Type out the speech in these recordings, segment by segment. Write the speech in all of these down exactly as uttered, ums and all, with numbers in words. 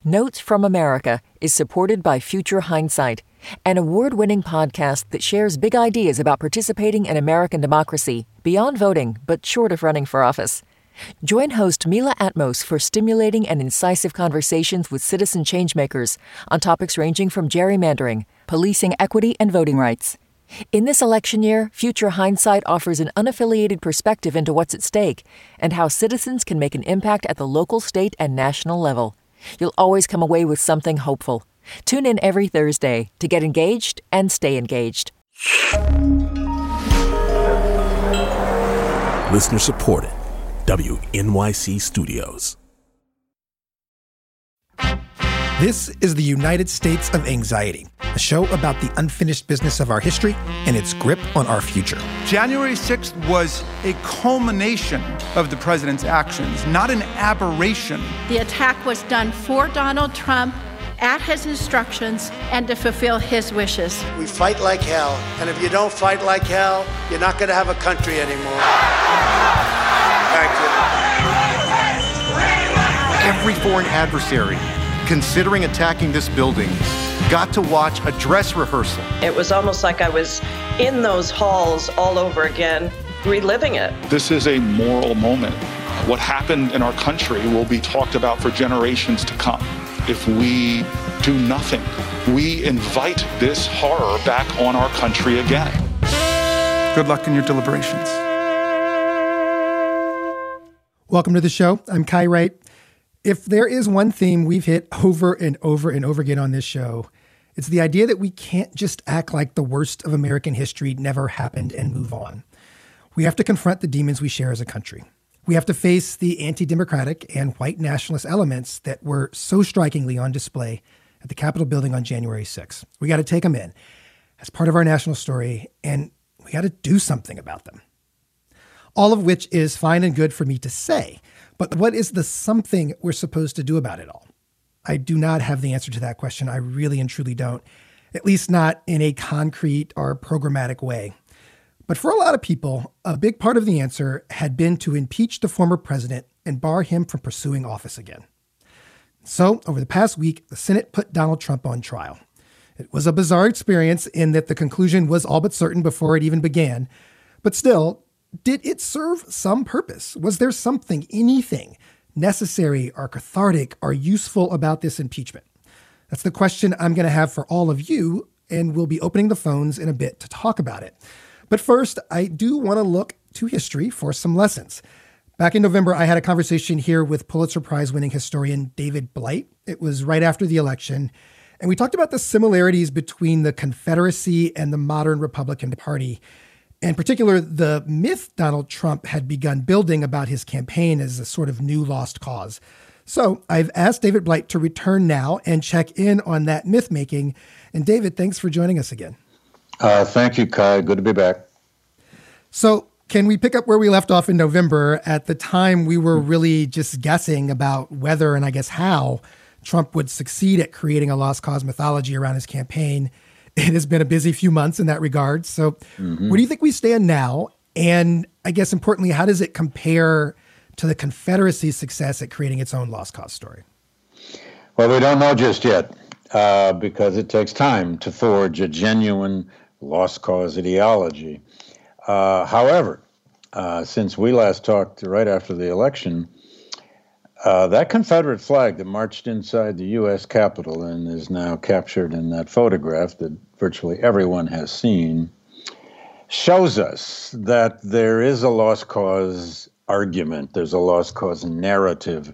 Notes from America is supported by Future Hindsight, an award-winning podcast that shares big ideas about participating in American democracy beyond voting, but short of running for office. Join host Mila Atmos for stimulating and incisive conversations with citizen changemakers on topics ranging from gerrymandering, policing equity, and voting rights. In this election year, Future Hindsight offers an unaffiliated perspective into what's at stake and how citizens can make an impact at the local, state, and national level. You'll always come away with something hopeful. Tune in every Thursday to get engaged and stay engaged. Listener supported. W N Y C Studios. This is the United States of Anxiety, a show about the unfinished business of our history and its grip on our future. January sixth was a culmination of the president's actions, not an aberration. The attack was done for Donald Trump, at his instructions, and to fulfill his wishes. We fight like hell, and if you don't fight like hell, you're not going to have a country anymore. Thank you. Every foreign adversary considering attacking this building got to watch a dress rehearsal. It was almost like I was in those halls all over again, reliving it. This is a moral moment. What happened in our country will be talked about for generations to come. If we do nothing, we invite this horror back on our country again. Good luck in your deliberations. Welcome to the show. I'm Kai Wright. If there is one theme we've hit over and over and over again on this show, it's the idea that we can't just act like the worst of American history never happened and move on. We have to confront the demons we share as a country. We have to face the anti-democratic and white nationalist elements that were so strikingly on display at the Capitol building on January sixth. We got to take them in as part of our national story, and we got to do something about them. All of which is fine and good for me to say. But what is the something we're supposed to do about it all? I do not have the answer to that question. I really and truly don't, at least not in a concrete or programmatic way. But for a lot of people, a big part of the answer had been to impeach the former president and bar him from pursuing office again. So over the past week, the Senate put Donald Trump on trial. It was a bizarre experience in that the conclusion was all but certain before it even began. But still, did it serve some purpose? Was there something, anything necessary or cathartic or useful about this impeachment? That's the question I'm going to have for all of you, and we'll be opening the phones in a bit to talk about it. But first, I do want to look to history for some lessons. Back in November, I had a conversation here with Pulitzer Prize-winning historian David Blight. It was right after the election, and we talked about the similarities between the Confederacy and the modern Republican Party. In particular, the myth Donald Trump had begun building about his campaign as a sort of new lost cause. So I've asked David Blight to return now and check in on that myth-making. And David, thanks for joining us again. Uh, thank you, Kai. Good to be back. So can we pick up where we left off in November? At the time, we were really just guessing about whether, and I guess how, Trump would succeed at creating a lost cause mythology around his campaign. It has been a busy few months in that regard. So mm-hmm. Where do you think we stand now? And I guess importantly, how does it compare to the Confederacy's success at creating its own lost cause story? Well, we don't know just yet uh, because it takes time to forge a genuine lost cause ideology. Uh, however, uh, since we last talked right after the election, Uh, that Confederate flag that marched inside the U S Capitol and is now captured in that photograph that virtually everyone has seen shows us that there is a lost cause argument. There's a lost cause narrative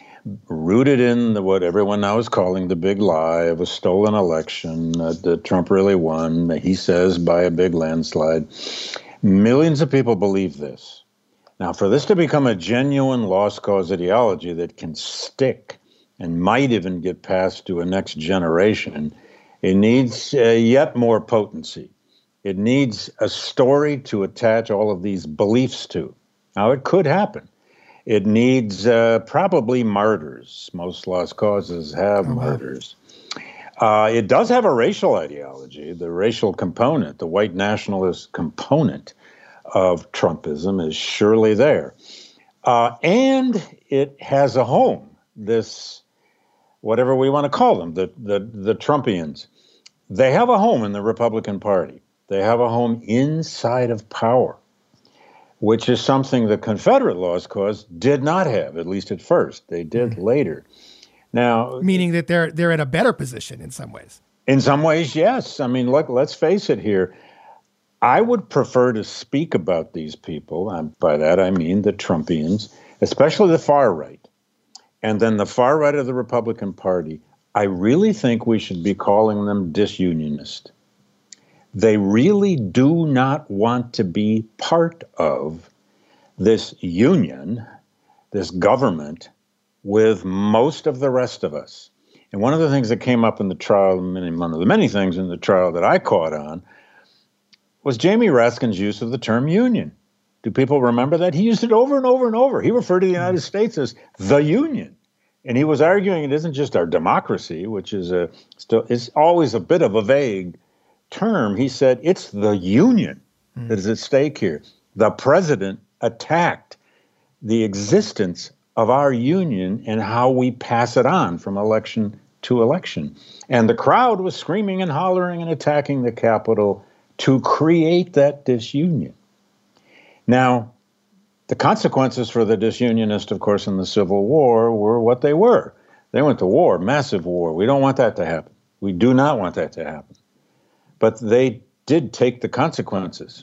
rooted in the, what everyone now is calling the big lie of a stolen election uh, that Trump really won, he says, by a big landslide. Millions of people believe this. Now, for this to become a genuine lost cause ideology that can stick and might even get passed to a next generation, it needs uh, yet more potency. It needs a story to attach all of these beliefs to. Now, it could happen. It needs uh, probably martyrs. Most lost causes have oh, martyrs. Wow. Uh, it does have a racial ideology, the racial component, the white nationalist component of Trumpism is surely there. Uh, and it has a home, this whatever we want to call them, the, the, the Trumpians, they have a home in the Republican Party. They have a home inside of power, which is something the Confederate Lost Cause did not have, at least at first. They did mm-hmm. later. Now, meaning that they're they're in a better position in some ways. In some ways, yes. I mean, look, let's face it here. I would prefer to speak about these people, and by that I mean the Trumpians, especially the far right, and then the far right of the Republican Party. I really think we should be calling them disunionist. They really do not want to be part of this union, this government, with most of the rest of us. And one of the things that came up in the trial, one of the many things in the trial that I caught on, was Jamie Raskin's use of the term union. Do people remember that? He used it over and over and over. He referred to the United States as the union. And he was arguing it isn't just our democracy, which is a still is always a bit of a vague term. He said it's the union mm. that is at stake here. The president attacked the existence of our union and how we pass it on from election to election. And the crowd was screaming and hollering and attacking the Capitol to create that disunion. Now, the consequences for the disunionists, of course, in the Civil War were what they were. They went to war, massive war. We don't want that to happen. We do not want that to happen. But they did take the consequences.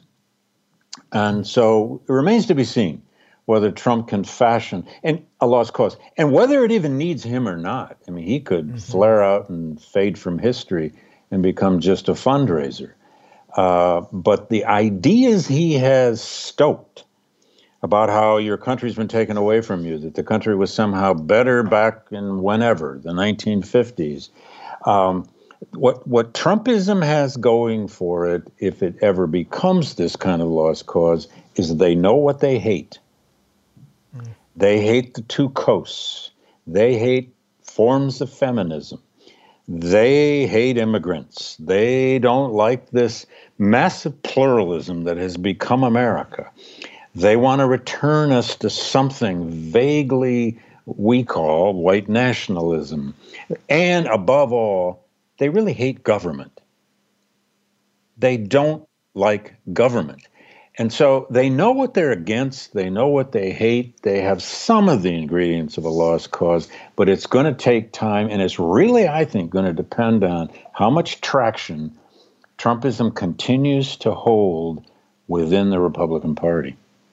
And so it remains to be seen whether Trump can fashion and a lost cause, and whether it even needs him or not. I mean, he could mm-hmm. flare out and fade from history and become just a fundraiser. Uh, but the ideas he has stoked about how your country's been taken away from you, that the country was somehow better back in whenever, the nineteen fifties. Um, what what Trumpism has going for it, if it ever becomes this kind of lost cause, is they know what they hate. Mm. They hate the two coasts. They hate forms of feminism. They hate immigrants. They don't like this massive pluralism that has become America. They want to return us to something vaguely we call white nationalism. And above all, they really hate government. They don't like government. And so they know what they're against. They know what they hate. They have some of the ingredients of a lost cause, but it's going to take time. And it's really, I think, going to depend on how much traction Trumpism continues to hold within the Republican Party.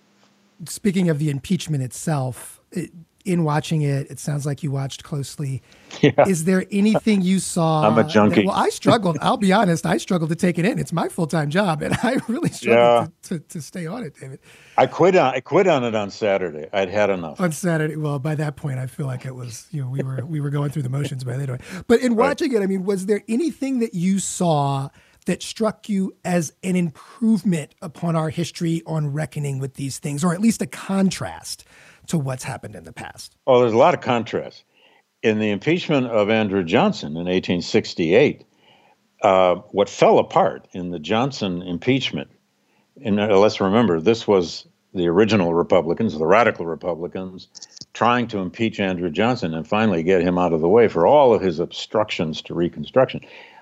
Speaking of the impeachment itself, it, in watching it, it sounds like you watched closely. Yeah. Is there anything you saw? I'm a junkie. That, well, I struggled. I'll be honest. I struggled to take it in. It's my full-time job, and I really struggled yeah. to, to, to stay on it, David. I quit on I quit on it on Saturday. I'd had enough. On Saturday. Well, by that point, I feel like it was, you know, we were we were going through the motions by then. But in watching right. it, I mean, was there anything that you saw that struck you as an improvement upon our history on reckoning with these things, or at least a contrast to what's happened in the past? Oh, there's a lot of contrast. In the impeachment of Andrew Johnson in eighteen sixty-eight, uh, what fell apart in the Johnson impeachment, and uh, let's remember, this was the original Republicans, the radical Republicans, trying to impeach Andrew Johnson and finally get him out of the way for all of his obstructions to Reconstruction.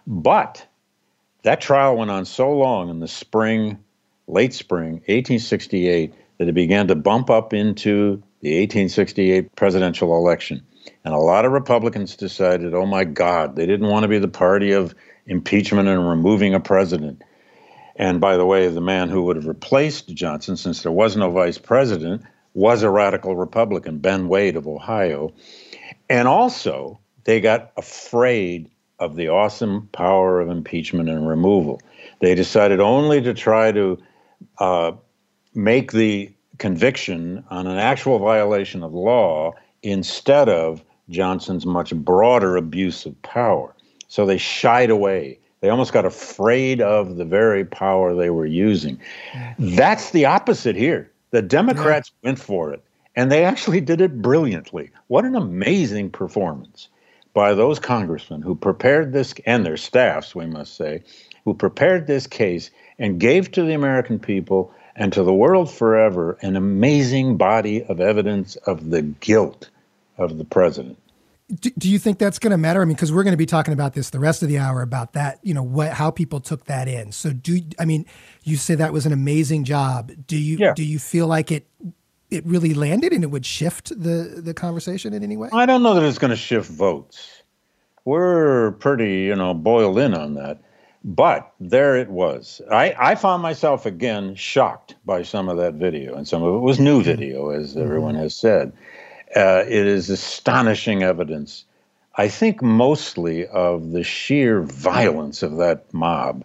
But that trial went on so long in the spring, late spring, eighteen sixty-eight, that it began to bump up into the eighteen sixty-eight presidential election. And a lot of Republicans decided, oh my God, they didn't want to be the party of impeachment and removing a president. And by the way, the man who would have replaced Johnson, since there was no vice president, was a radical Republican, Ben Wade of Ohio. And also, they got afraid of the awesome power of impeachment and removal. They decided only to try to uh, make the conviction on an actual violation of law instead of Johnson's much broader abuse of power. So they shied away. They almost got afraid of the very power they were using. That's the opposite here. The Democrats yeah. went for it, and they actually did it brilliantly. What an amazing performance by those congressmen who prepared this, and their staffs, we must say, who prepared this case and gave to the American people and to the world forever an amazing body of evidence of the guilt of the president. Do, do you think that's going to matter? I mean, because we're going to be talking about this the rest of the hour about that, you know, what, how people took that in. So do, I mean, you say that was an amazing job. Do you, yeah. do you feel like it, it really landed and it would shift the, the conversation in any way? I don't know that it's going to shift votes. We're pretty, you know, boiled in on that. But there it was. I, I found myself, again, shocked by some of that video. And some of it was new video, as everyone has said. Uh, it is astonishing evidence, I think mostly of the sheer violence of that mob.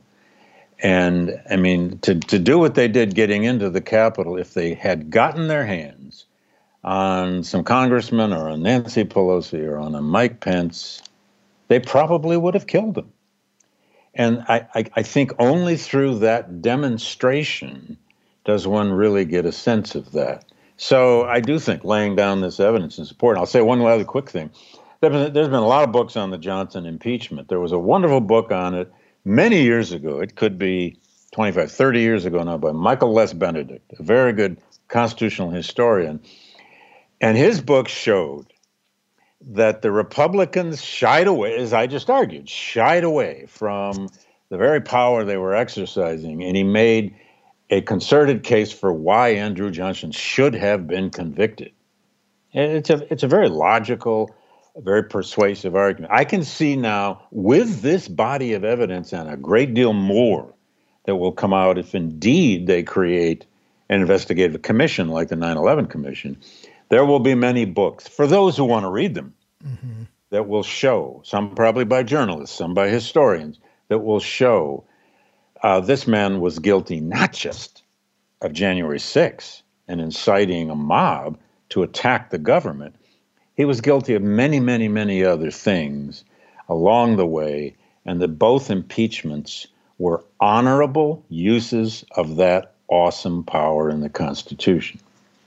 And, I mean, to, to do what they did getting into the Capitol, if they had gotten their hands on some congressmen or on Nancy Pelosi or on a Mike Pence, they probably would have killed them. And I, I, I think only through that demonstration does one really get a sense of that. So I do think laying down this evidence in support. And I'll say one other quick thing. There's been, there's been a lot of books on the Johnson impeachment. There was a wonderful book on it many years ago. It could be twenty-five, thirty years ago now, by Michael Les Benedict, a very good constitutional historian. And his book showed that the Republicans shied away, as I just argued, shied away from the very power they were exercising. And he made a concerted case for why Andrew Johnson should have been convicted. It's a, it's a very logical, very persuasive argument. I can see now, with this body of evidence and a great deal more that will come out if indeed they create an investigative commission like the nine eleven Commission, there will be many books, for those who want to read them, mm-hmm. that will show, some probably by journalists, some by historians, that will show uh, this man was guilty not just of January sixth and inciting a mob to attack the government. He was guilty of many, many, many other things along the way, and that both impeachments were honorable uses of that awesome power in the Constitution.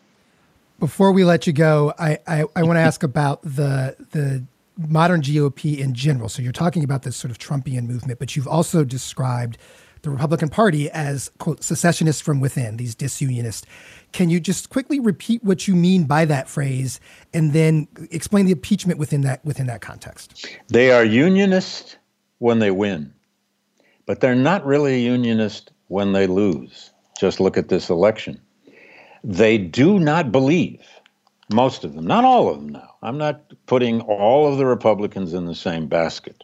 Before we let you go, I, I, I want to ask about the the modern G O P in general. So you're talking about this sort of Trumpian movement, but you've also described the Republican Party as, quote, secessionists from within, these disunionists. Can you just quickly repeat what you mean by that phrase and then explain the impeachment within that within that context? They are unionist when they win, but they're not really a unionist when they lose. Just look at this election. They do not believe, most of them, not all of them now. I'm not putting all of the Republicans in the same basket.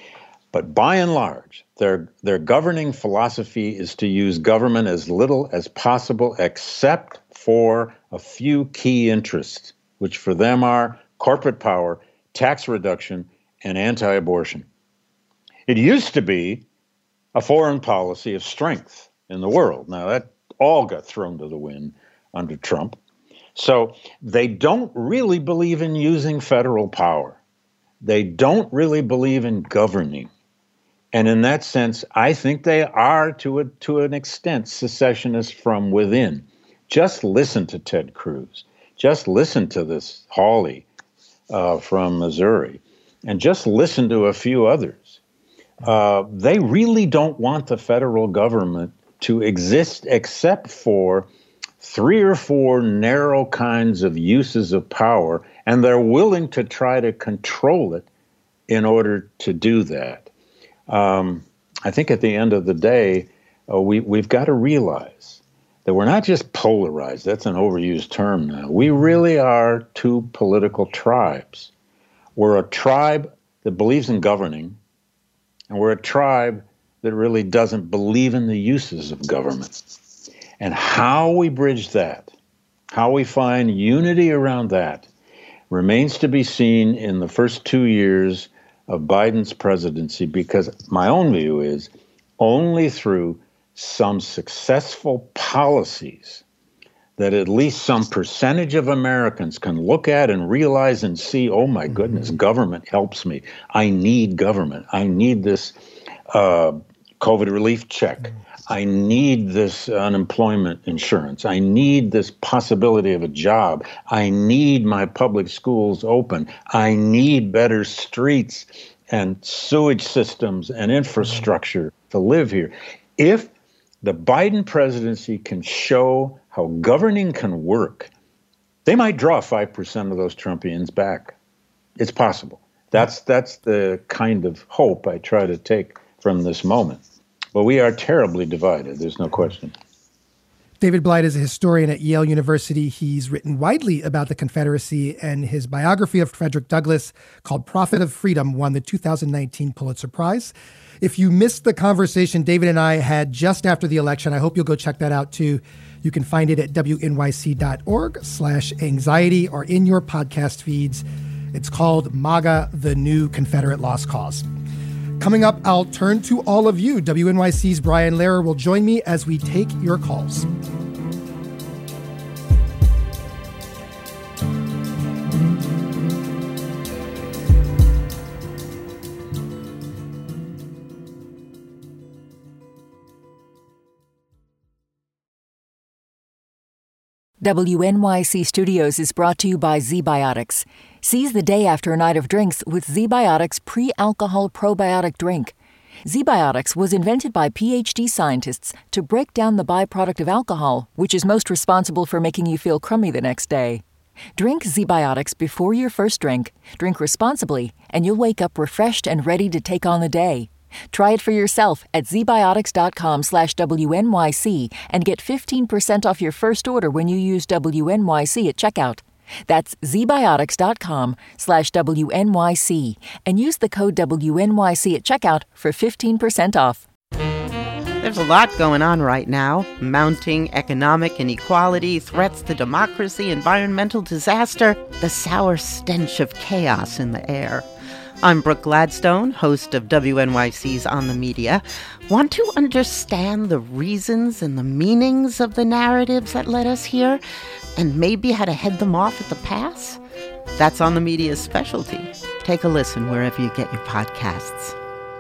But by and large, their their governing philosophy is to use government as little as possible, except for a few key interests, which for them are corporate power, tax reduction, and anti-abortion. It used to be a foreign policy of strength in the world. Now, that all got thrown to the wind under Trump. So they don't really believe in using federal power. They don't really believe in governing. And in that sense, I think they are, to a, to an extent, secessionists from within. Just listen to Ted Cruz. Just listen to this Hawley uh, from Missouri. And just listen to a few others. Uh, they really don't want the federal government to exist except for three or four narrow kinds of uses of power, and they're willing to try to control it in order to do that. Um, I think at the end of the day, uh, we, we've got to realize that we're not just polarized. That's an overused term now. We really are two political tribes. We're a tribe that believes in governing, and we're a tribe that really doesn't believe in the uses of government. And how we bridge that, how we find unity around that, remains to be seen in the first two years of Biden's presidency, because my own view is only through some successful policies that at least some percentage of Americans can look at and realize and see, oh my goodness, mm-hmm. government helps me. I need government. I need this uh, COVID relief check. Mm-hmm. I need this unemployment insurance. I need this possibility of a job. I need my public schools open. I need better streets and sewage systems and infrastructure to live here. If the Biden presidency can show how governing can work, they might draw five percent of those Trumpians back. It's possible. That's that's the kind of hope I try to take from this moment. But we are terribly divided. There's no question. David Blight is a historian at Yale University. He's written widely about the Confederacy, and his biography of Frederick Douglass, called Prophet of Freedom, won the two thousand nineteen Pulitzer Prize. If you missed the conversation David and I had just after the election, I hope you'll go check that out too. You can find it at W N Y C dot org slash anxiety or in your podcast feeds. It's called MAGA, the New Confederate Lost Cause. Coming up, I'll turn to all of you. W N Y C's Brian Lehrer will join me as we take your calls. W N Y C Studios is brought to you by ZBiotics. Seize the day after a night of drinks with ZBiotics pre-alcohol probiotic drink. ZBiotics was invented by P H D scientists to break down the byproduct of alcohol, which is most responsible for making you feel crummy the next day. Drink ZBiotics before your first drink, drink responsibly, and you'll wake up refreshed and ready to take on the day. Try it for yourself at zbiotics.com slash WNYC and get fifteen percent off your first order when you use W N Y C at checkout. That's zbiotics.com slash WNYC and use the code W N Y C at checkout for fifteen percent off. There's a lot going on right now. Mounting economic inequality, threats to democracy, environmental disaster, the sour stench of chaos in the air. I'm Brooke Gladstone, host of W N Y C's On the Media. Want to understand the reasons and the meanings of the narratives that led us here, and maybe how to head them off at the pass? That's On the Media's specialty. Take a listen wherever you get your podcasts.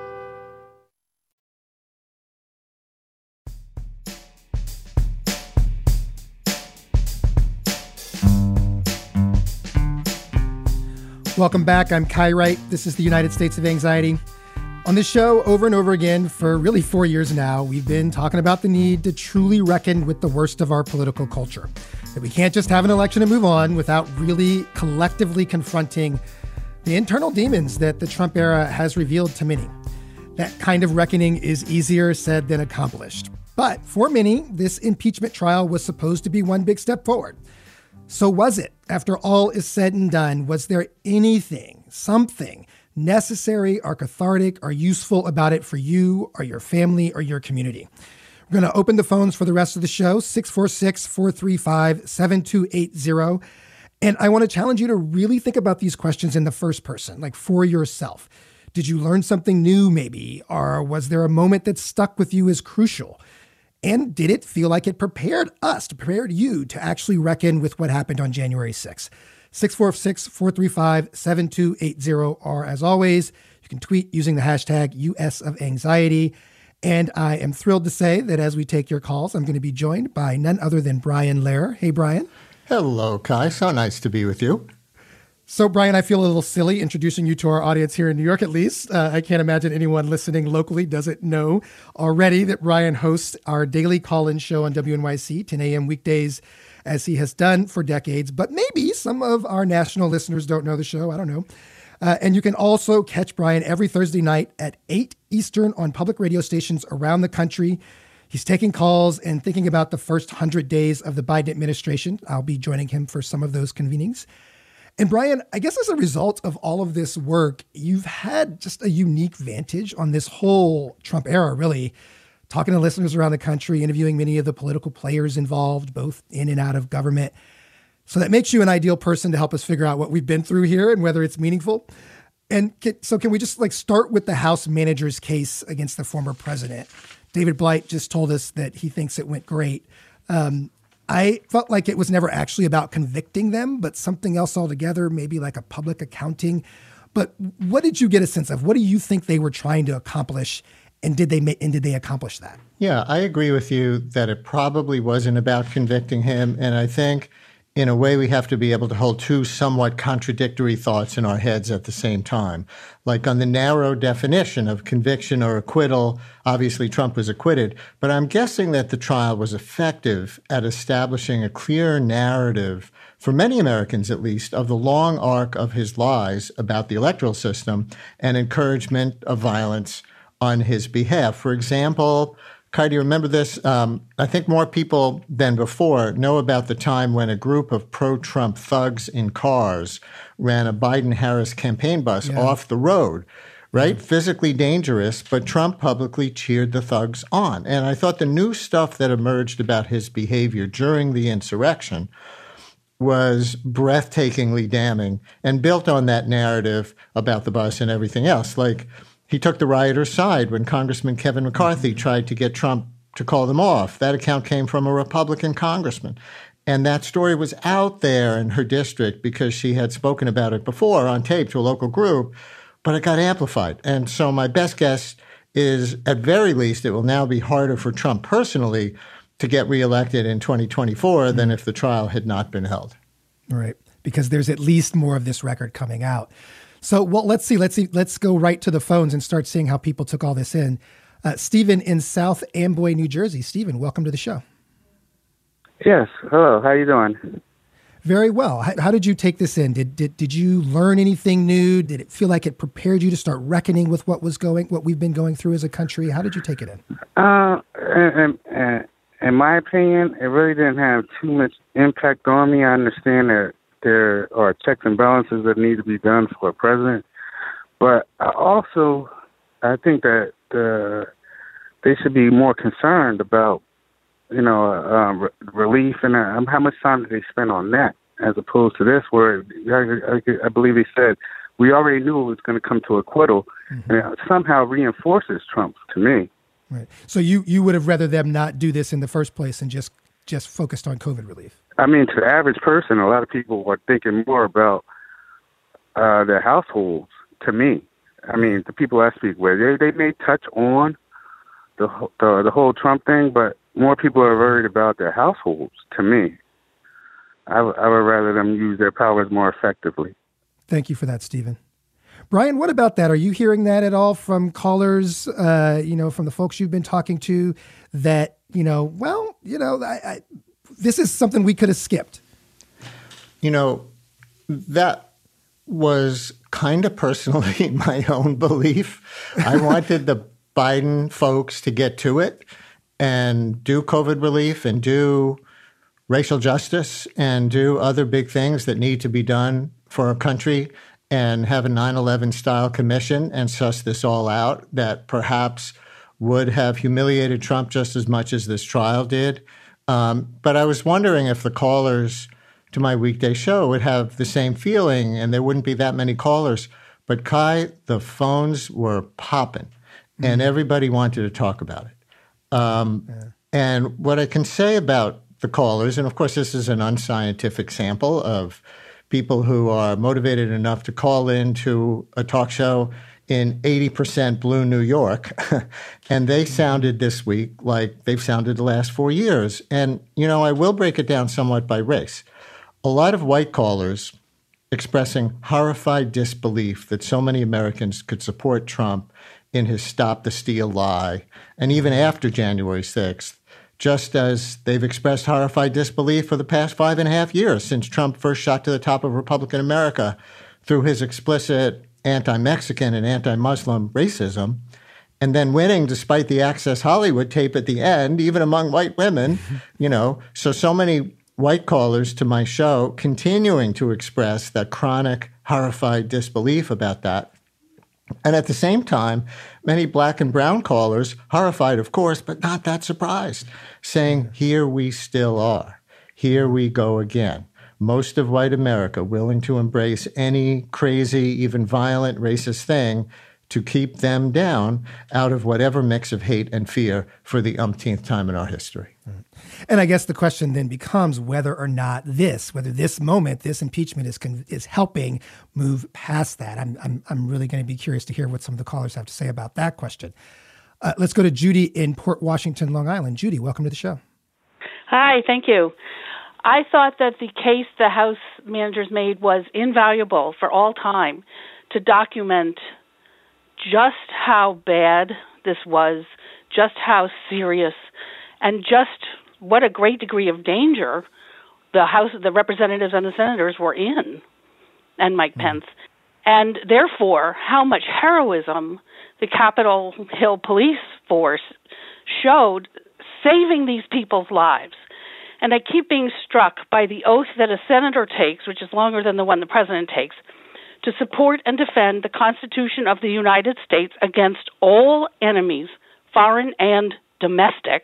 Welcome back. I'm Kai Wright. This is the United States of Anxiety. On this show, over and over again, for really four years now, we've been talking about the need to truly reckon with the worst of our political culture. That we can't just have an election and move on without really collectively confronting the internal demons that the Trump era has revealed to many. That kind of reckoning is easier said than accomplished. But for many, this impeachment trial was supposed to be one big step forward. So was it? After all is said and done, was there anything, something necessary or cathartic or useful about it for you or your family or your community? We're going to open the phones for the rest of the show, six four six, four three five, seven two eight zero. And I want to challenge you to really think about these questions in the first person, like for yourself. Did you learn something new maybe? Or was there a moment that stuck with you as crucial? And did it feel like it prepared us, to prepare you to actually reckon with what happened on January sixth? six four six, four three five, seven two eight zero. Or as always, you can tweet using the hashtag U S of Anxiety. And I am thrilled to say that as we take your calls, I'm going to be joined by none other than Brian Lehrer. Hey, Brian. Hello, Kai. So nice to be with you. So, Brian, I feel a little silly introducing you to our audience here in New York, at least. Uh, I can't imagine anyone listening locally doesn't know already that Brian hosts our daily call-in show on W N Y C, ten a.m. weekdays, as he has done for decades. But maybe some of our national listeners don't know the show. I don't know. Uh, and you can also catch Brian every Thursday night at eight Eastern on public radio stations around the country. He's taking calls and thinking about the first one hundred days of the Biden administration. I'll be joining him for some of those convenings. And Brian, I guess as a result of all of this work, you've had just a unique vantage on this whole Trump era, really, talking to listeners around the country, interviewing many of the political players involved, both in and out of government. So that makes you an ideal person to help us figure out what we've been through here and whether it's meaningful. And can, so can we just like start with the House manager's case against the former president? David Blight just told us that he thinks it went great. Um, I felt like it was never actually about convicting them, but something else altogether, maybe like a public accounting. But what did you get a sense of? What do you think they were trying to accomplish, and did they and did they accomplish that? Yeah, I agree with you that it probably wasn't about convicting him. And I think in a way, we have to be able to hold two somewhat contradictory thoughts in our heads at the same time. Like on the narrow definition of conviction or acquittal, obviously Trump was acquitted, but I'm guessing that the trial was effective at establishing a clear narrative, for many Americans at least, of the long arc of his lies about the electoral system and encouragement of violence on his behalf. For example, Kai, do you remember this? Um, I think more people than before know about the time when a group of pro-Trump thugs in cars ran a Biden-Harris campaign bus yeah. off the road, right? Mm-hmm. Physically dangerous, but Trump publicly cheered the thugs on. And I thought the new stuff that emerged about his behavior during the insurrection was breathtakingly damning and built on that narrative about the bus and everything else. Like, he took the rioters' side when Congressman Kevin McCarthy tried to get Trump to call them off. That account came from a Republican congressman. And that story was out there in her district because she had spoken about it before on tape to a local group, but it got amplified. And so my best guess is, at very least, it will now be harder for Trump personally to get reelected in twenty twenty-four mm-hmm. than if the trial had not been held. Right, because there's at least more of this record coming out. So, well, let's see. Let's see. Let's go right to the phones and start seeing how people took all this in. Uh, Stephen in South Amboy, New Jersey. Stephen, welcome to the show. Yes. Hello. How you doing? Very well. How, how did you take this in? Did, did did you learn anything new? Did it feel like it prepared you to start reckoning with what was going, what we've been going through as a country? How did you take it in? Uh, in, in, in my opinion, it really didn't have too much impact on me. I understand that there are checks and balances that need to be done for a president. But I also, I think that uh, they should be more concerned about, you know, uh, re- relief and uh, how much time did they spend on that as opposed to this where I, I, I believe they said we already knew it was going to come to acquittal, mm-hmm. and it somehow reinforces Trump to me. Right. So you, you would have rather them not do this in the first place and just, just focused on COVID relief? I mean, to the average person, a lot of people are thinking more about uh, their households, to me. I mean, the people I speak with, they, they may touch on the, the the whole Trump thing, but more people are worried about their households, to me. I, w- I would rather them use their powers more effectively. Thank you for that, Stephen. Brian, what about that? Are you hearing that at all from callers, uh, you know, from the folks you've been talking to that, you know, well, you know, I, I this is something we could have skipped? You know, that was kind of personally my own belief. I wanted the Biden folks to get to it and do COVID relief and do racial justice and do other big things that need to be done for our country and have a nine eleven style commission and suss this all out that perhaps would have humiliated Trump just as much as this trial did. Um, but I was wondering if the callers to my weekday show would have the same feeling and there wouldn't be that many callers. But Kai, the phones were popping mm-hmm. and everybody wanted to talk about it. Um, yeah. And what I can say about the callers, and of course this is an unscientific sample of people who are motivated enough to call in to a talk show in eighty percent blue New York. And they sounded this week like they've sounded the last four years. And, you know, I will break it down somewhat by race. A lot of white callers expressing horrified disbelief that so many Americans could support Trump in his Stop the Steal lie, and even after January sixth, just as they've expressed horrified disbelief for the past five and a half years since Trump first shot to the top of Republican America through his explicit anti-Mexican and anti-Muslim racism, and then winning despite the Access Hollywood tape at the end, even among white women, you know. So, so many white callers to my show continuing to express that chronic, horrified disbelief about that. And at the same time, many black and brown callers, horrified, of course, but not that surprised, saying, here we still are. Here we go again. Most of white America willing to embrace any crazy, even violent racist thing to keep them down out of whatever mix of hate and fear for the umpteenth time in our history. And I guess the question then becomes whether or not this, whether this moment, this impeachment is con- is helping move past that. I'm I'm I'm really going to be curious to hear what some of the callers have to say about that question. Uh, let's go to Judy in Port Washington, Long Island. Judy, welcome to the show. Hi, thank you. I thought that the case the House managers made was invaluable for all time to document just how bad this was, just how serious, and just what a great degree of danger the House, the representatives and the senators were in, and Mike mm. Pence. And therefore, how much heroism the Capitol Hill police force showed saving these people's lives. And I keep being struck by the oath that a senator takes, which is longer than the one the president takes, to support and defend the Constitution of the United States against all enemies, foreign and domestic.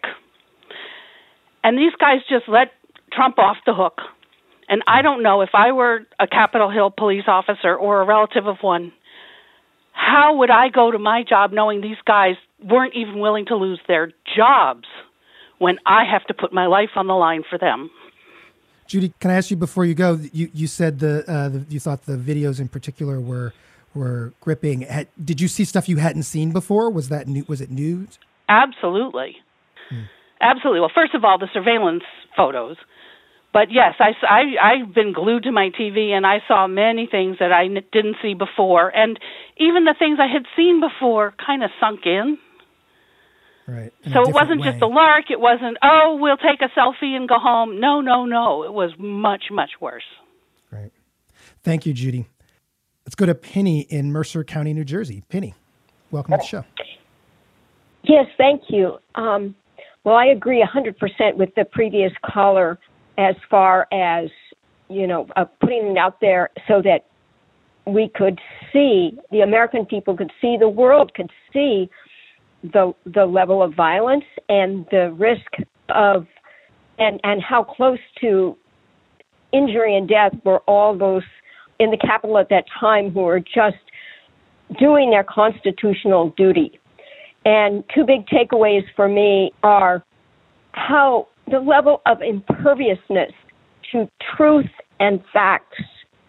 And these guys just let Trump off the hook. And I don't know, if I were a Capitol Hill police officer or a relative of one, how would I go to my job knowing these guys weren't even willing to lose their jobs when I have to put my life on the line for them? Judy, can I ask you before you go? You you said the, uh, the you thought the videos in particular were were gripping. Had, did you see stuff you hadn't seen before? Was that new? Was it new? Absolutely, hmm. absolutely. Well, first of all, the surveillance photos. But yes, I, I, I've been glued to my T V, and I saw many things that I n- didn't see before. And even the things I had seen before kind of sunk in. Right. In so it wasn't way. just a lark. It wasn't, oh, we'll take a selfie and go home. No, no, no. It was much, much worse. Right. Thank you, Judy. Let's go to Penny in Mercer County, New Jersey. Penny, welcome to the show. Yes, thank you. Um, well, I agree one hundred percent with the previous caller as far as, you know, uh, putting it out there so that we could see, the American people could see, the world could see the the level of violence and the risk of, and, and how close to injury and death were all those in the Capitol at that time who were just doing their constitutional duty. And two big takeaways for me are how the level of imperviousness to truth and facts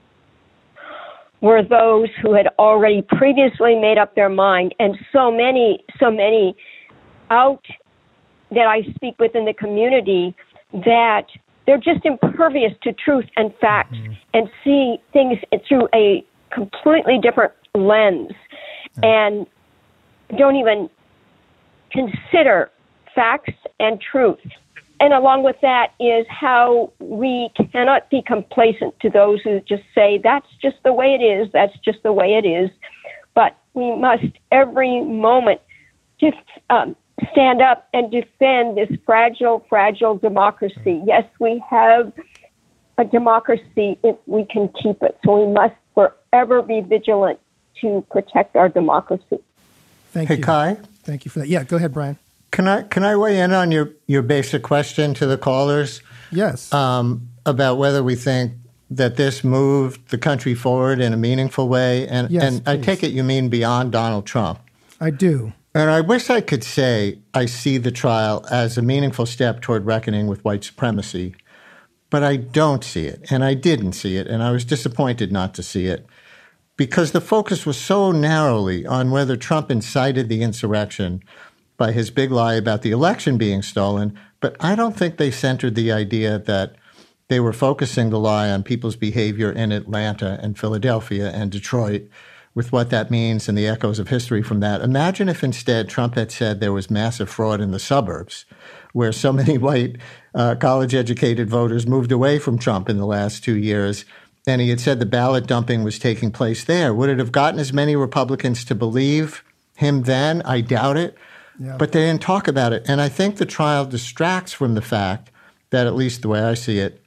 were those who had already previously made up their mind, and so many, so many out that I speak with in the community that they're just impervious to truth and facts mm-hmm. and see things through a completely different lens mm-hmm. and don't even consider facts and truth. And along with that is how we cannot be complacent to those who just say, that's just the way it is, that's just the way it is. But we must every moment just um, stand up and defend this fragile, fragile democracy. Yes, we have a democracy if we can keep it. So we must forever be vigilant to protect our democracy. Thank hey, you. Kai? Thank you for that. Yeah, go ahead, Brian. Can I can I weigh in on your, your basic question to the callers? Yes. Um, about whether we think that this moved the country forward in a meaningful way. And, yes, and I take it you mean beyond Donald Trump. I do. And I wish I could say I see the trial as a meaningful step toward reckoning with white supremacy, but I don't see it, and I didn't see it, and I was disappointed not to see it, because the focus was so narrowly on whether Trump incited the insurrection by his big lie about the election being stolen, but I don't think they centered the idea that they were focusing the lie on people's behavior in Atlanta and Philadelphia and Detroit, with what that means and the echoes of history from that. Imagine if instead Trump had said there was massive fraud in the suburbs, where so many white uh, college-educated voters moved away from Trump in the last two years, and he had said the ballot dumping was taking place there. Would it have gotten as many Republicans to believe him then? I doubt it. Yeah. But they didn't talk about it. And I think the trial distracts from the fact that, at least the way I see it,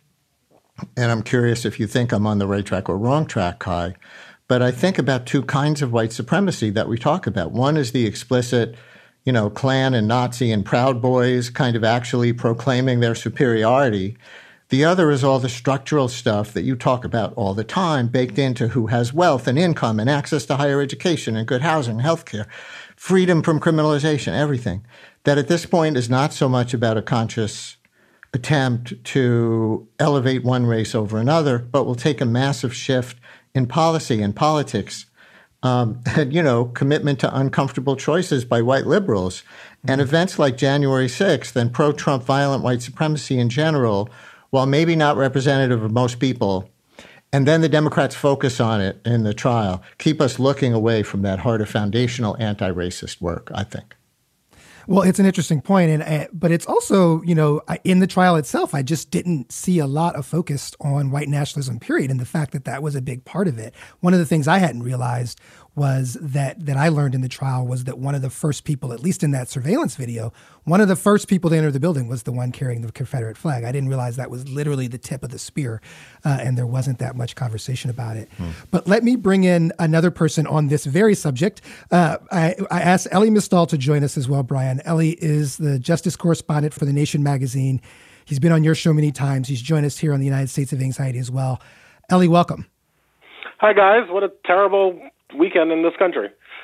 and I'm curious if you think I'm on the right track or wrong track, Kai, but I think about two kinds of white supremacy that we talk about. One is the explicit, you know, Klan and Nazi and Proud Boys kind of actually proclaiming their superiority. The other is all the structural stuff that you talk about all the time, baked into who has wealth and income and access to higher education and good housing, health care, freedom from criminalization, everything. That at this point is not so much about a conscious attempt to elevate one race over another, but will take a massive shift in policy and politics, um, and, you know, commitment to uncomfortable choices by white liberals. And events like January sixth and pro-Trump violent white supremacy in general while maybe not representative of most people, and then the Democrats focus on it in the trial, keep us looking away from that harder foundational anti-racist work, I think. Well, it's an interesting point, and uh, but it's also, you know, I, in the trial itself, I just didn't see a lot of focus on white nationalism, period, and the fact that that was a big part of it. One of the things I hadn't realized was that that I learned in the trial was that one of the first people, at least in that surveillance video, one of the first people to enter the building was the one carrying the Confederate flag. I didn't realize that was literally the tip of the spear, uh, and there wasn't that much conversation about it. Hmm. But let me bring in another person on this very subject. Uh, I, I asked Elie Mystal to join us as well, Brian. Elie is the justice correspondent for The Nation magazine. He's been on your show many times. He's joined us here on the United States of Anxiety as well. Elie, welcome. Hi, guys. What a terrible weekend in this country.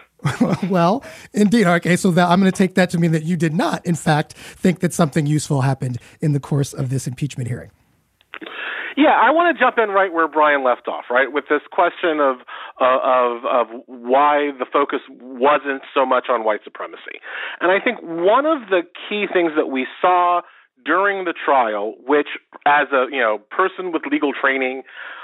Well, indeed. Okay, so that, I'm going to take that to mean that you did not, in fact, think that something useful happened in the course of this impeachment hearing. Yeah, I want to jump in right where Brian left off, right, with this question of uh, of of why the focus wasn't so much on white supremacy. And I think one of the key things that we saw during the trial, which as a you know person with legal training,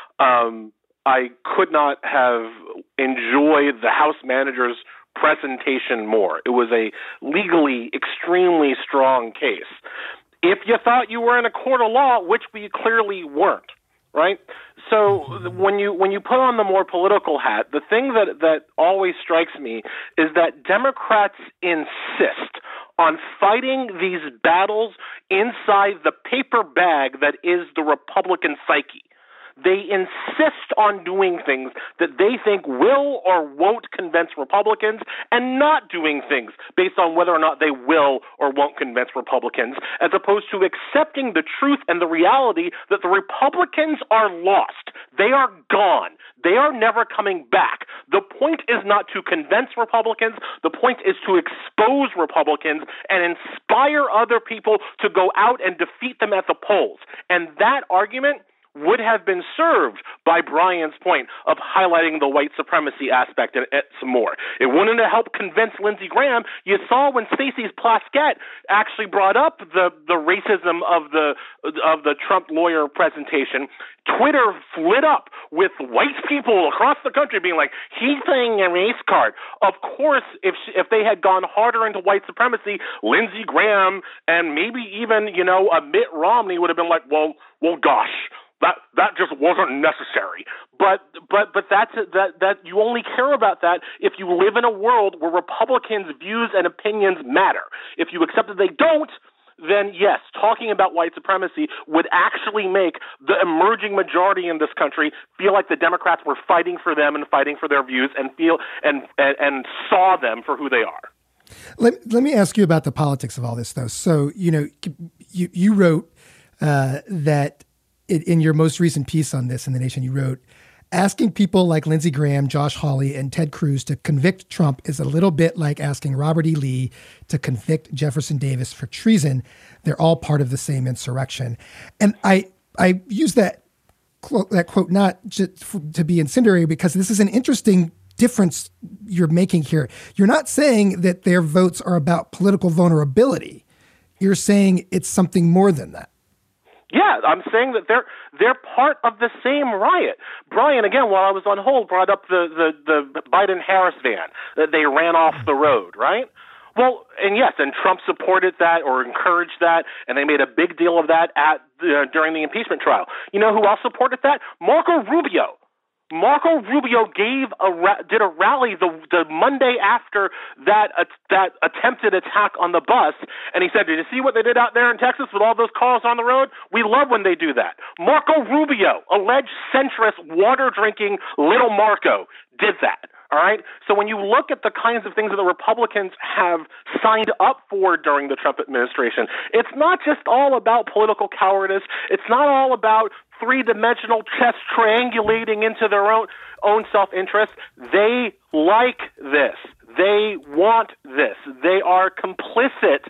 um, I could not have enjoyed the House manager's presentation more. It was a legally extremely strong case. If you thought you were in a court of law, which we clearly weren't, right? So when you when you put on the more political hat, the thing that, that always strikes me is that Democrats insist on fighting these battles inside the paper bag that is the Republican psyche. They insist on doing things that they think will or won't convince Republicans and not doing things based on whether or not they will or won't convince Republicans, as opposed to accepting the truth and the reality that the Republicans are lost. They are gone. They are never coming back. The point is not to convince Republicans. The point is to expose Republicans and inspire other people to go out and defeat them at the polls. And that argument would have been served by Brian's point of highlighting the white supremacy aspect and it some more. It wouldn't have helped convince Lindsey Graham. You saw when Stacey Plaskett actually brought up the, the racism of the of the Trump lawyer presentation, Twitter lit up with white people across the country being like, he's playing a race card. Of course, if she, if they had gone harder into white supremacy, Lindsey Graham and maybe even, you know, a Mitt Romney would have been like, well, well, gosh, That that just wasn't necessary. But but but that's that that you only care about that if you live in a world where Republicans' views and opinions matter. If you accept that they don't, then yes, talking about white supremacy would actually make the emerging majority in this country feel like the Democrats were fighting for them and fighting for their views and feel and and, and saw them for who they are. Let let me ask you about the politics of all this, though. So you know, you you wrote uh, that. In your most recent piece on this in The Nation, you wrote, asking people like Lindsey Graham, Josh Hawley, and Ted Cruz to convict Trump is a little bit like asking Robert E. Lee to convict Jefferson Davis for treason. They're all part of the same insurrection. And I I use that quote, that quote not just to be incendiary because this is an interesting difference you're making here. You're not saying that their votes are about political vulnerability. You're saying it's something more than that. Yeah, I'm saying that they're they're part of the same riot. Brian, again, while I was on hold, brought up the, the, the Biden-Harris van that they ran off the road, right? Well, and yes, and Trump supported that or encouraged that, and they made a big deal of that at the, during the impeachment trial. You know who else supported that? Marco Rubio. Marco Rubio gave a did a rally the the Monday after that uh, that attempted attack on the bus, and he said, "Did you see what they did out there in Texas with all those cars on the road? We love when they do that." Marco Rubio, alleged centrist, water drinking little Marco, did that. All right. So when you look at the kinds of things that the Republicans have signed up for during the Trump administration, it's not just all about political cowardice. It's not all about three-dimensional chess triangulating into their own own self-interest. They like this. They want this. They are complicit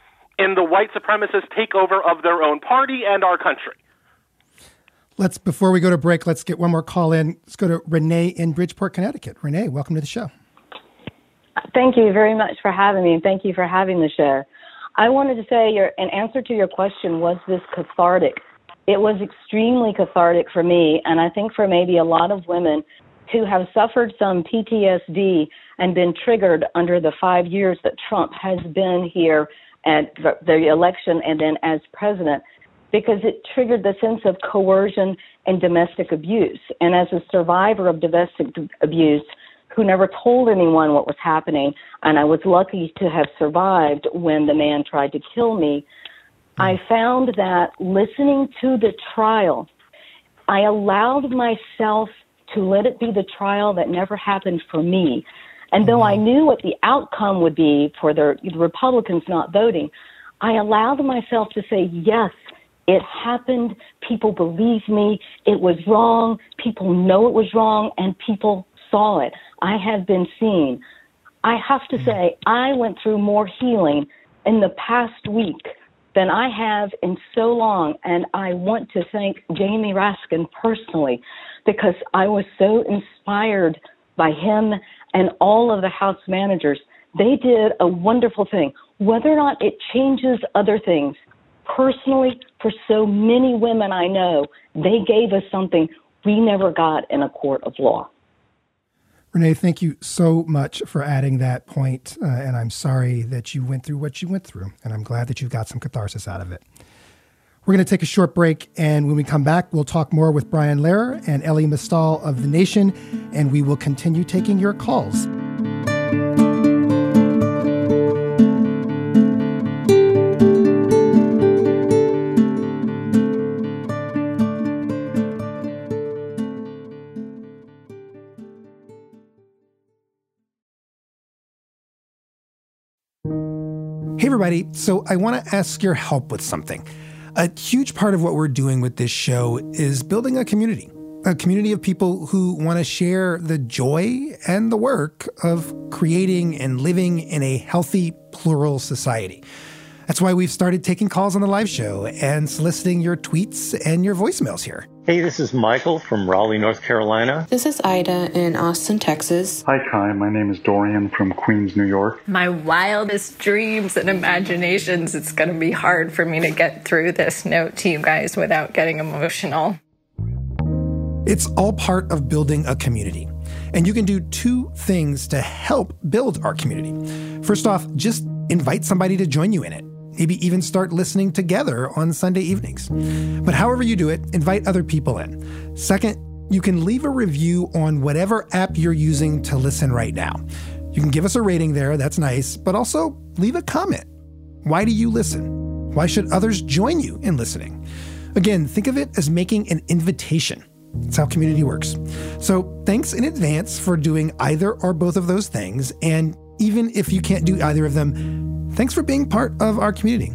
in the white supremacist takeover of their own party and our country. Let's, before we go to break, let's get one more call in. Let's go to Renee in Bridgeport, Connecticut. Renee, welcome to the show. Thank you very much for having me, and thank you for having the show. I wanted to say, your, in answer to your question, was this cathartic? it was extremely cathartic for me, and I think for maybe a lot of women who have suffered some P T S D and been triggered under the five years that Trump has been here at the election and then as president, because it triggered the sense of coercion and domestic abuse. And as a survivor of domestic abuse who never told anyone what was happening, and I was lucky to have survived when the man tried to kill me, I found that listening to the trial, I allowed myself to let it be the trial that never happened for me. And though I knew what the outcome would be for the Republicans not voting, I allowed myself to say, yes, it happened. People believe me. It was wrong. People know it was wrong, and people saw it. I have been seen. I have to say, I went through more healing in the past week than I have in so long, and I want to thank Jamie Raskin personally, because I was so inspired by him and all of the House managers. They did a wonderful thing. Whether or not it changes other things, personally, for so many women I know, they gave us something we never got in a court of law. Renee, thank you so much for adding that point, uh, and I'm sorry that you went through what you went through, and I'm glad that you got some catharsis out of it. We're going to take a short break, and when we come back, we'll talk more with Brian Lehrer and Elie Mystal of The Nation, and we will continue taking your calls. Hey, everybody. So I want to ask your help with something. A huge part of what we're doing with this show is building a community, a community of people who want to share the joy and the work of creating and living in a healthy, plural society. That's why we've started taking calls on the live show and soliciting your tweets and your voicemails here. Hey, this is Michael from Raleigh, North Carolina. This is Ida in Austin, Texas. Hi, Kai. My name is Dorian from Queens, New York. My wildest dreams and imaginations, it's going to be hard for me to get through this note to you guys without getting emotional. It's all part of building a community. And you can do two things to help build our community. First off, just invite somebody to join you in it. Maybe even start listening together on Sunday evenings. But however you do it, invite other people in. Second, you can leave a review on whatever app you're using to listen right now. You can give us a rating there, that's nice, but also leave a comment. Why do you listen? Why should others join you in listening? Again, think of it as making an invitation. That's how community works. So thanks in advance for doing either or both of those things. And even if you can't do either of them, thanks for being part of our community.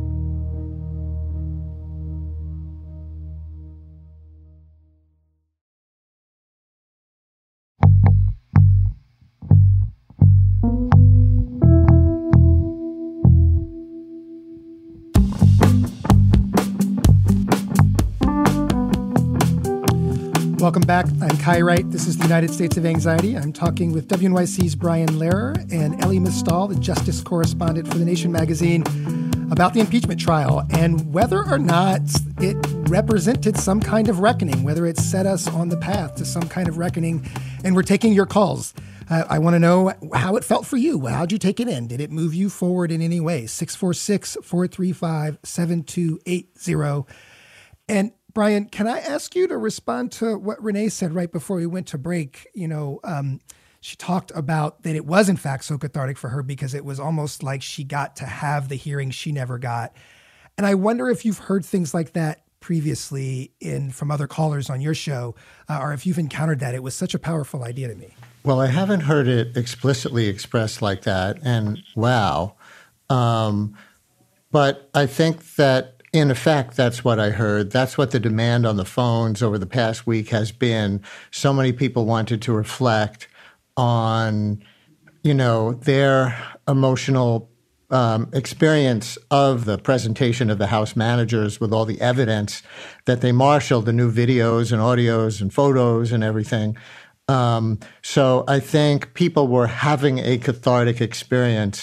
Welcome back. I'm Kai Wright. This is the United States of Anxiety. I'm talking with W N Y C's Brian Lehrer and Elie Mystal, the justice correspondent for The Nation magazine, about the impeachment trial and whether or not it represented some kind of reckoning, whether it set us on the path to some kind of reckoning. And we're taking your calls. Uh, I want to know how it felt for you. How'd you take it in? Did it move you forward in any way? six four six, four three five, seven two eight zero. And Brian, can I ask you to respond to what Renee said right before we went to break? You know, um, she talked about that it was in fact so cathartic for her because it was almost like she got to have the hearing she never got. And I wonder if you've heard things like that previously in from other callers on your show, uh, or if you've encountered that. It was such a powerful idea to me. Well, I haven't heard it explicitly expressed like that, and wow. Um, but I think that in effect, that's what I heard. That's what the demand on the phones over the past week has been. So many people wanted to reflect on, you know, their emotional um, experience of the presentation of the House managers with all the evidence that they marshaled, the new videos and audios and photos and everything. Um, so I think people were having a cathartic experience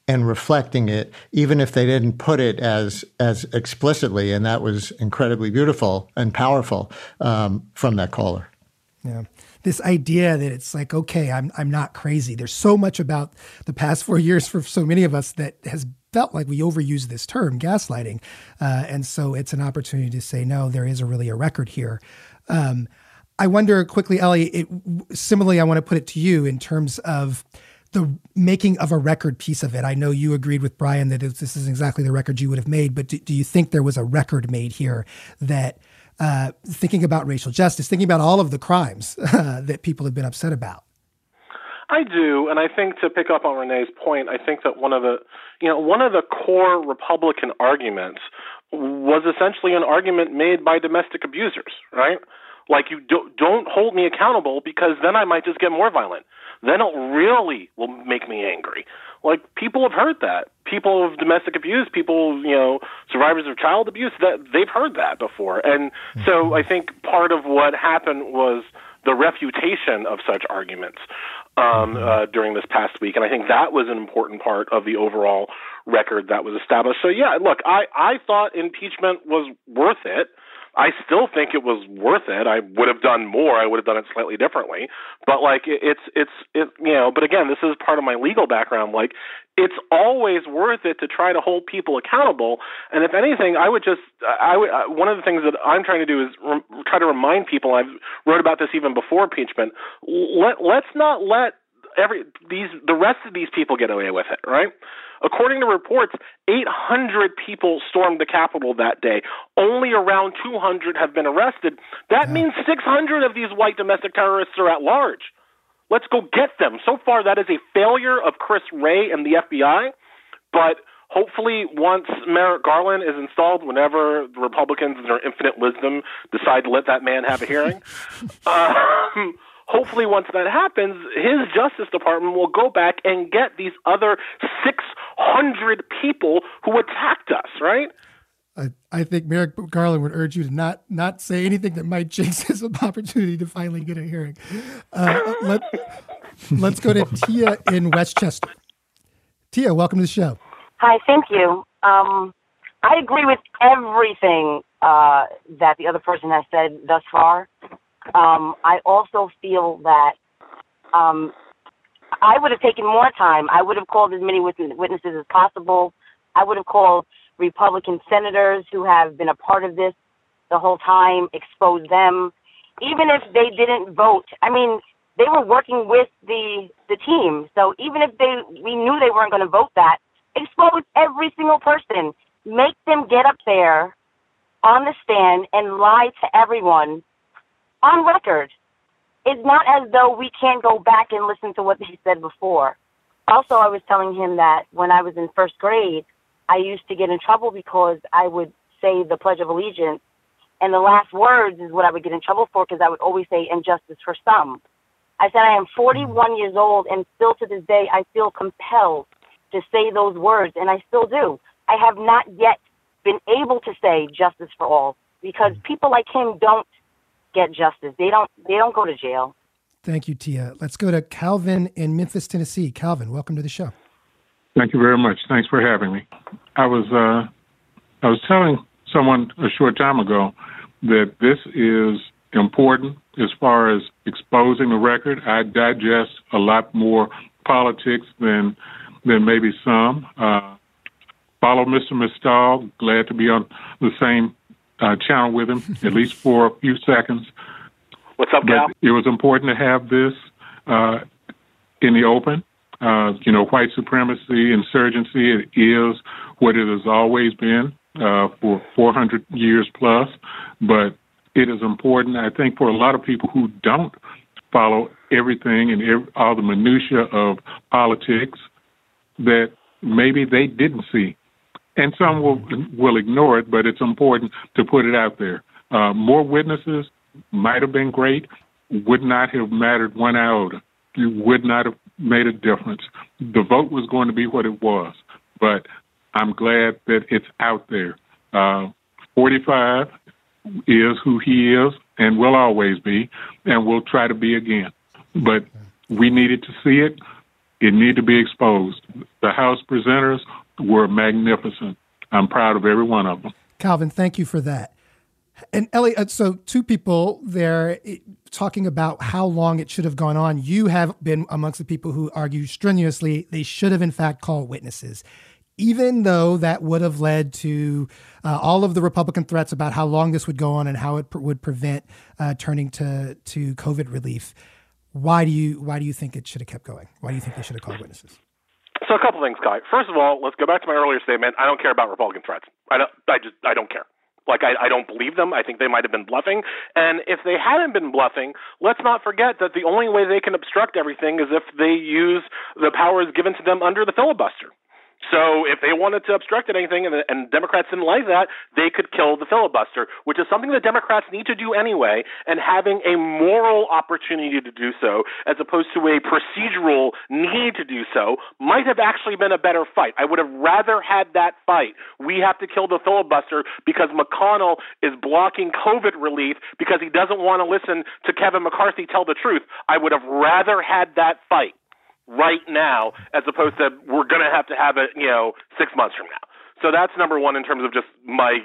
and reflecting it, even if they didn't put it as as explicitly. And that was incredibly beautiful and powerful um, from that caller. Yeah. This idea that it's like, okay, I'm I'm not crazy. There's so much about the past four years for so many of us that has felt like we overuse this term, gaslighting. Uh, and so it's an opportunity to say, no, there is a really a record here. Um, I wonder quickly, Ellie, it, similarly, I want to put it to you in terms of the making of a record piece of it. I know you agreed with Brian that this is exactly the record you would have made, but do, do you think there was a record made here that uh, thinking about racial justice, thinking about all of the crimes uh, that people have been upset about? I do, and I think to pick up on Renee's point, I think that one of the, you know, one of the core Republican arguments was essentially an argument made by domestic abusers, right? Like, you do, don't hold me accountable because then I might just get more violent. Then it really will make me angry. Like, people have heard that. People of domestic abuse, people, you know, survivors of child abuse, that they've heard that before. And so I think part of what happened was the refutation of such arguments um, uh, during this past week. And I think that was an important part of the overall record that was established. So, yeah, look, I, I thought impeachment was worth it. I still think it was worth it. I would have done more. I would have done it slightly differently. But, like, it, it's, it's, it, you know, but again, this is part of my legal background. Like, it's always worth it to try to hold people accountable. And if anything, I would just, I would, one of the things that I'm trying to do is re- try to remind people, I've wrote about this even before impeachment, let, let's not let every, these, the rest of these people get away with it, right? According to reports, eight hundred people stormed the Capitol that day. Only around two hundred have been arrested. That means six hundred of these white domestic terrorists are at large. Let's go get them. So far, that is a failure of Chris Wray and the F B I. But hopefully, once Merrick Garland is installed, whenever the Republicans in their infinite wisdom decide to let that man have a hearing, um, hopefully once that happens, his Justice Department will go back and get these other six hundred people who attacked us, right? I, I think Merrick Garland would urge you to not not say anything that might jinx his opportunity to finally get a hearing. Uh, let, let's go to Tia in Westchester. Tia, welcome to the show. Hi, thank you. Um, I agree with everything uh, that the other person has said thus far. Um, I also feel that um, I would have taken more time. I would have called as many witnesses as possible. I would have called Republican senators who have been a part of this the whole time, exposed them. Even if they didn't vote, I mean, they were working with the the team. So even if they we knew they weren't going to vote that, expose every single person. Make them get up there on the stand and lie to everyone on record. It's not as though we can't go back and listen to what they said before. Also, I was telling him that when I was in first grade, I used to get in trouble because I would say the Pledge of Allegiance, and the last words is what I would get in trouble for because I would always say injustice for some. I said I am forty-one years old, and still to this day I feel compelled to say those words, and I still do. I have not yet been able to say justice for all because people like him don't get justice. They don't. They don't go to jail. Thank you, Tia. Let's go to Calvin in Memphis, Tennessee. Calvin, welcome to the show. Thank you very much. Thanks for having me. I was uh, I was telling someone a short time ago that this is important as far as exposing the record. I digest a lot more politics than than maybe some. Uh, follow Mister Mistal. Glad to be on the same uh, channel with him, at least for a few seconds. What's up, Cal? But it was important to have this uh, in the open. Uh, you know, white supremacy, insurgency, it is what it has always been uh, for four hundred years plus. But it is important, I think, for a lot of people who don't follow everything and every, all the minutia of politics that maybe they didn't see. And some will will ignore it, but it's important to put it out there. Uh, more witnesses might have been great, would not have mattered one iota. It would not have made a difference. The vote was going to be what it was, but I'm glad that it's out there. Uh, forty-five is who he is and will always be, and will try to be again. But we needed to see it. It needed to be exposed. the House presenters were magnificent. I'm proud of every one of them. Calvin, thank you for that. And Ellie, so two people there talking about how long it should have gone on. You have been amongst the people who argue strenuously they should have, in fact, called witnesses, even though that would have led to uh, all of the Republican threats about how long this would go on and how it pr- would prevent uh, turning to to COVID relief. Why do you why do you think it should have kept going? Why do you think they should have called witnesses? So a couple things, Kai. First of all, let's go back to my earlier statement. I don't care about Republican threats. I don't. I just. I don't care. Like, I, I don't believe them. I think they might have been bluffing. And if they hadn't been bluffing, let's not forget that the only way they can obstruct everything is if they use the powers given to them under the filibuster. So if they wanted to obstruct anything and, and Democrats didn't like that, they could kill the filibuster, which is something that Democrats need to do anyway, and having a moral opportunity to do so as opposed to a procedural need to do so might have actually been a better fight. I would have rather had that fight. We have to kill the filibuster because McConnell is blocking COVID relief because he doesn't want to listen to Kevin McCarthy tell the truth. I would have rather had that fight right now, as opposed to we're going to have to have it, you know, six months from now. So that's number one in terms of just my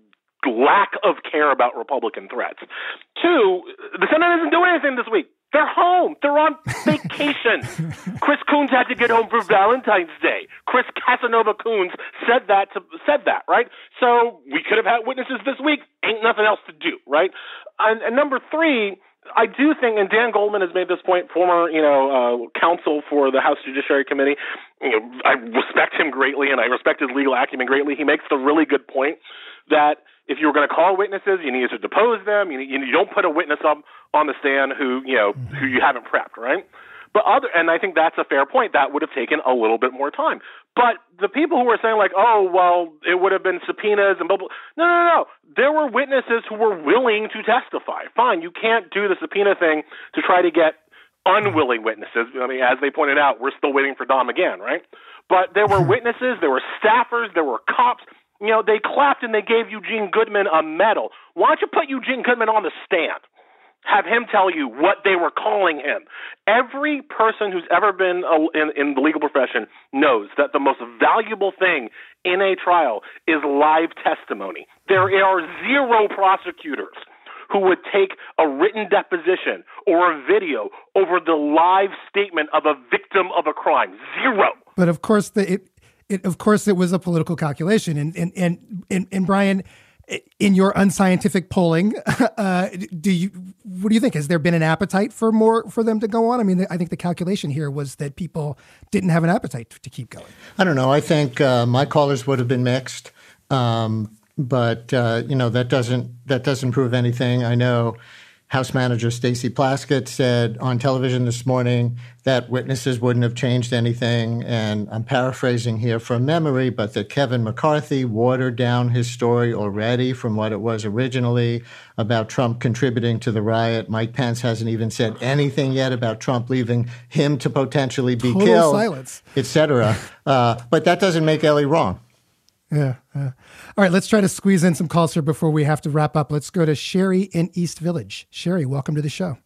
lack of care about Republican threats. Two, the Senate isn't doing anything this week. They're home. They're on vacation. Chris Coons had to get home for Valentine's Day. Chris Casanova Coons said that, to, said that, right? So we could have had witnesses this week. Ain't nothing else to do, right? And, and number three, I do think, and Dan Goldman has made this point, former, you know, uh, counsel for the House Judiciary Committee. You know, I respect him greatly, and I respect his legal acumen greatly. He makes the really good point that if you were going to call witnesses, you need to depose them. You, you don't put a witness up on the stand who, you know, who you haven't prepped, right? But other, and I think that's a fair point. That would have taken a little bit more time. But the people who were saying like, oh, well, it would have been subpoenas and blah, blah. No, no, no. There were witnesses who were willing to testify. Fine. You can't do the subpoena thing to try to get unwilling witnesses. I mean, as they pointed out, we're still waiting for Dom again, right? But there were witnesses, there were staffers, there were cops. You know, they clapped and they gave Eugene Goodman a medal. Why don't you put Eugene Goodman on the stand? Have him tell you what they were calling him. Every person who's ever been in, in the legal profession knows that the most valuable thing in a trial is live testimony. There are zero prosecutors who would take a written deposition or a video over the live statement of a victim of a crime. Zero. But of course, the, it, it of course it was a political calculation, and and and and, and Brian, in your unscientific polling, uh, do you what do you think? Has there been an appetite for more for them to go on? I mean, I think the calculation here was that people didn't have an appetite to keep going. I don't know. I think uh, my callers would have been mixed, um, but uh, you know that doesn't that doesn't prove anything. I know House Manager Stacey Plaskett said on television this morning that witnesses wouldn't have changed anything, and I'm paraphrasing here from memory, but that Kevin McCarthy watered down his story already from what it was originally about Trump contributing to the riot. Mike Pence hasn't even said anything yet about Trump leaving him to potentially be Total killed, silence. et cetera. Uh, but that doesn't make Ellie wrong. Yeah, yeah. All right, let's try to squeeze in some calls here before we have to wrap up. Let's go to Sherry in East Village. Sherry, welcome to the show.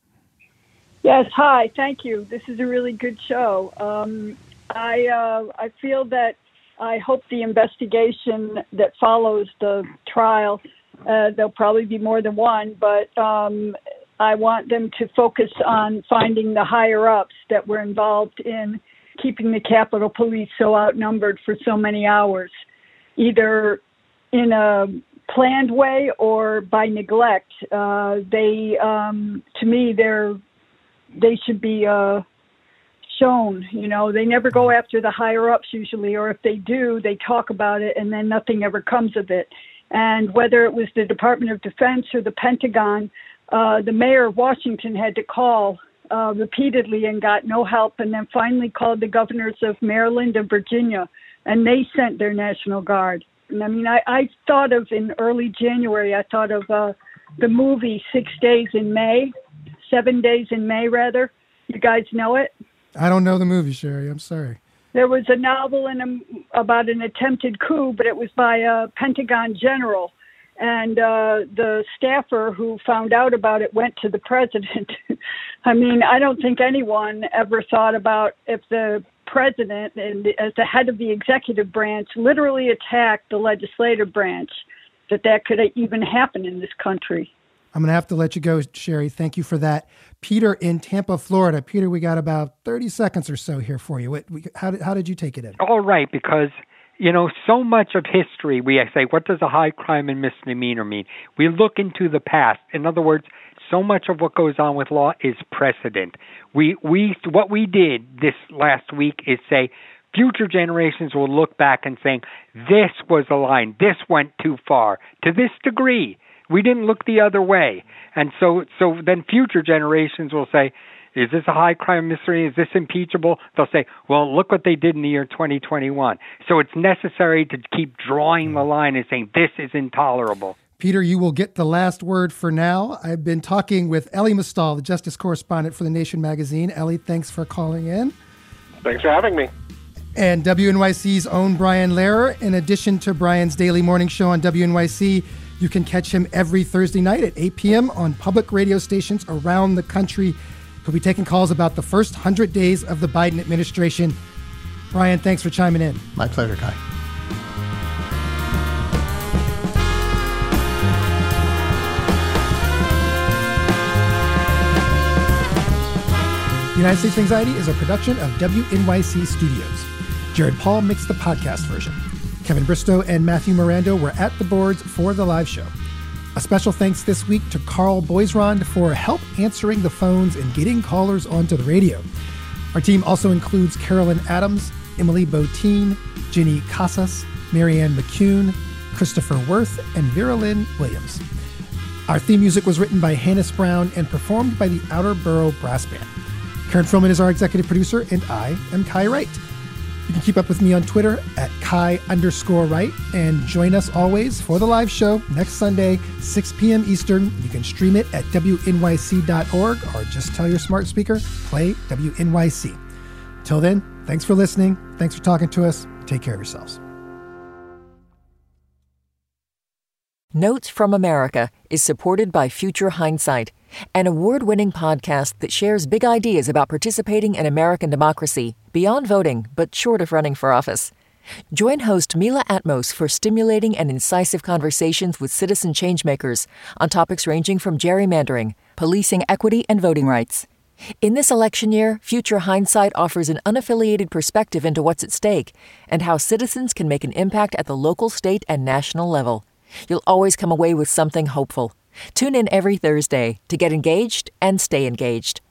Yes, hi, thank you. This is a really good show. Um, I uh, I feel that I hope the investigation that follows the trial, uh, there'll probably be more than one, but um, I want them to focus on finding the higher-ups that were involved in keeping the Capitol Police so outnumbered for so many hours, either in a planned way or by neglect. Uh, they, um, to me, they're, they should be uh, shown. You know, they never go after the higher-ups usually, or if they do, they talk about it and then nothing ever comes of it. And whether it was the Department of Defense or the Pentagon, uh, the mayor of Washington had to call uh, repeatedly and got no help, and then finally called the governors of Maryland and Virginia, and they sent their National Guard. And I mean, I, I thought of in early January, I thought of uh, the movie Six Days in May, Seven Days in May, rather. You guys know it? I don't know the movie, Sherry. I'm sorry. There was a novel in a, about an attempted coup, but it was by a Pentagon general. And uh, the staffer who found out about it went to the president. I mean, I don't think anyone ever thought about if the president and as the head of the executive branch literally attacked the legislative branch, that that could even happen in this country. I'm going to have to let you go, Sherry. Thank you for that. Peter in Tampa, Florida. Peter, we got about thirty seconds or so here for you. What, we, how, did, how did you take it in? All right, because, you know, so much of history, we say, what does a high crime and misdemeanor mean? We look into the past. In other words, so much of what goes on with law is precedent. We, we, what we did this last week is say, future generations will look back and saying, this was a line, this went too far, to this degree. We didn't look the other way. And so so then future generations will say, is this a high crime mystery? Is this impeachable? They'll say, well, look what they did in the year twenty twenty-one. So it's necessary to keep drawing the line and saying, this is intolerable. Peter, you will get the last word for now. I've been talking with Elie Mystal, the justice correspondent for The Nation magazine. Elie, thanks for calling in. Thanks for having me. And W N Y C's own Brian Lehrer. In addition to Brian's daily morning show on W N Y C, you can catch him every Thursday night at eight p.m. on public radio stations around the country. He'll be taking calls about the first one hundred days of the Biden administration. Brian, thanks for chiming in. My pleasure, Kai. United States of Anxiety is a production of W N Y C Studios. Jared Paul mixed the podcast version. Kevin Bristow and Matthew Miranda were at the boards for the live show. A special thanks this week to Carl Boisrond for help answering the phones and getting callers onto the radio. Our team also includes Carolyn Adams, Emily Botine, Jenny Casas, Marianne McCune, Christopher Worth, and Vera Lynn Williams. Our theme music was written by Hannes Brown and performed by the Outer Borough Brass Band. Karen Frillman is our executive producer, and I am Kai Wright. You can keep up with me on Twitter at Kai underscore Wright, and join us always for the live show next Sunday, six p.m. Eastern. You can stream it at W N Y C dot org or just tell your smart speaker, play W N Y C. Till then, thanks for listening. Thanks for talking to us. Take care of yourselves. Notes from America is supported by Future Hindsight, an award-winning podcast that shares big ideas about participating in American democracy beyond voting, but short of running for office. Join host Mila Atmos for stimulating and incisive conversations with citizen changemakers on topics ranging from gerrymandering, policing equity, and voting rights. In this election year, Future Hindsight offers an unaffiliated perspective into what's at stake and how citizens can make an impact at the local, state, and national level. You'll always come away with something hopeful. Tune in every Thursday to get engaged and stay engaged.